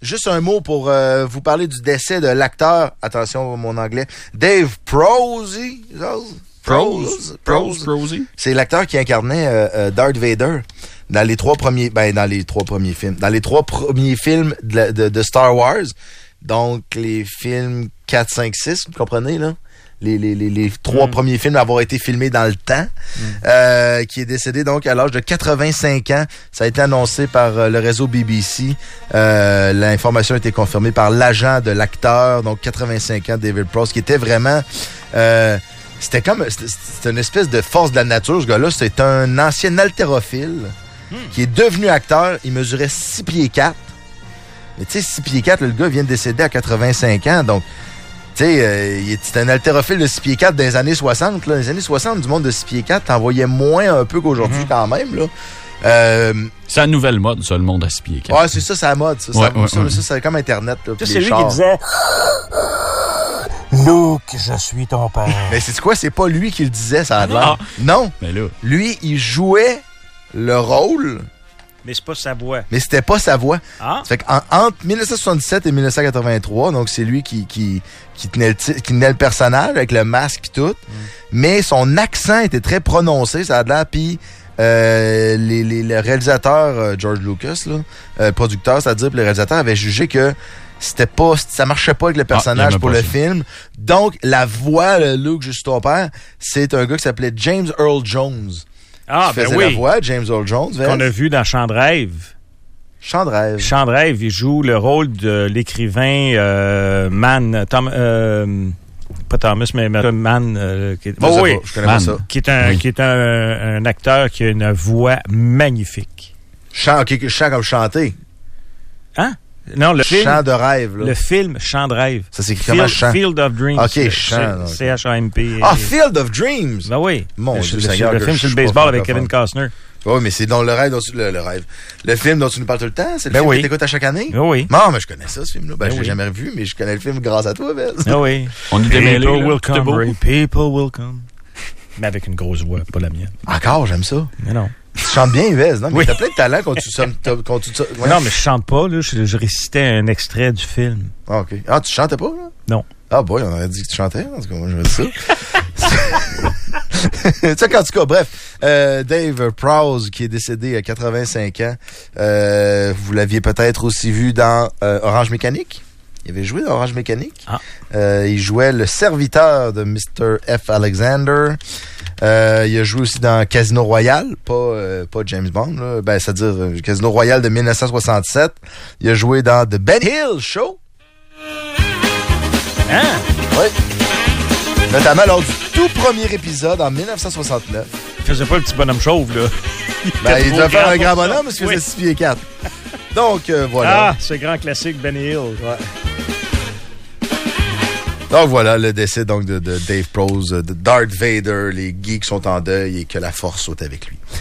juste un mot pour vous parler du décès de l'acteur, attention mon anglais, Dave Prosy. Prosy. C'est l'acteur qui incarnait Darth Vader dans les trois premiers films de Star Wars. Donc, les films 4, 5, 6, vous comprenez, là? Les trois premiers films à avoir été filmés dans le temps, qui est décédé donc à l'âge de 85 ans. Ça a été annoncé par le réseau BBC. L'information a été confirmée par l'agent de l'acteur, donc 85 ans, David Prowse, qui était vraiment... c'était une espèce de force de la nature, ce gars-là. C'est un ancien haltérophile qui est devenu acteur. Il mesurait 6 pieds 4. Mais tu sais, 6 pieds 4, le gars vient de décéder à 85 ans, donc... Tu sais, c'était un haltérophile de 6 pieds 4 dans les années 60. Là. Dans les années 60, du monde de 6 pieds 4, t'en voyais moins un peu qu'aujourd'hui quand même. Là. C'est la nouvelle mode, ça, le monde à 6 pieds 4. Ouais, c'est ça, c'est la mode. Ça, c'est comme Internet. Là, c'est lui qui disait « Luke, je suis ton père. » Mais c'est quoi? C'est pas lui qui le disait, ça a l'air. Non. Mais là... Lui, il jouait le rôle... Mais c'est pas sa voix. Mais c'était pas sa voix. Ah. Ça fait entre 1977 et 1983, donc c'est lui qui tenait le personnage avec le masque et tout. Mais son accent était très prononcé, ça a l'air. Puis le réalisateur George Lucas, là, producteur, c'est-à-dire le réalisateur avait jugé que ça marchait pas avec le personnage pour le film. Donc la voix, le Luke, juste ton père, c'est un gars qui s'appelait James Earl Jones. Ah, ben oui. La voix, James Earl Jones. Qu'on a vu dans Chant de rêve. Chant de rêve. Chant de rêve, il joue le rôle de l'écrivain pas Thomas, mais Mann. Je connais pas ça. Qui est un acteur qui a une voix magnifique. Chant comme chanter. Hein? Non, le film. Chant de rêve, là. Le film Chant de rêve. Ça s'écrit comment chant? Field of Dreams. OK, chant. C-H-A-M-P. Ah, Field of Dreams! Ben oui. Mon Dieu, le film sur le baseball avec Kevin Costner. Oui, mais c'est dans le rêve. Le film dont tu nous parles tout le temps, c'est le film que tu écoutes à chaque année? Oui. Non, mais je connais ça, ce film-là. Je l'ai jamais vu, mais je connais le film grâce à toi, Ben. Oui. On est démêlés. People will come. Mais avec une grosse voix, pas la mienne. Encore, j'aime ça. Mais non. Tu chantes bien, Yves, non? Mais t'as plein de talent quand tu Non, mais je chante pas, là. Je récitais un extrait du film. Ah, OK. Ah, tu chantais pas, là? Non. Ah, boy, on aurait dit que tu chantais. En tout cas, moi, je veux dire ça. Tu sais, en tout cas, bref. Dave Prowse, qui est décédé à 85 ans. Vous l'aviez peut-être aussi vu dans Orange Mécanique. Il avait joué dans Orange Mécanique. Il jouait le serviteur de Mr. F. Alexander. Il a joué aussi dans Casino Royale, pas James Bond, là. C'est-à-dire Casino Royale de 1967. Il a joué dans The Ben Hill Show. Hein? Oui. Notamment lors du tout premier épisode en 1969. Il faisait pas le petit bonhomme chauve, là. Il devait faire un grand bonhomme parce qu'il faisait 6 pieds 4. Donc, voilà. Ah, ce grand classique Benny Hill. Ouais. Donc voilà, le décès donc de Dave Prowse, de Darth Vader. Les geeks sont en deuil et que la force soit avec lui.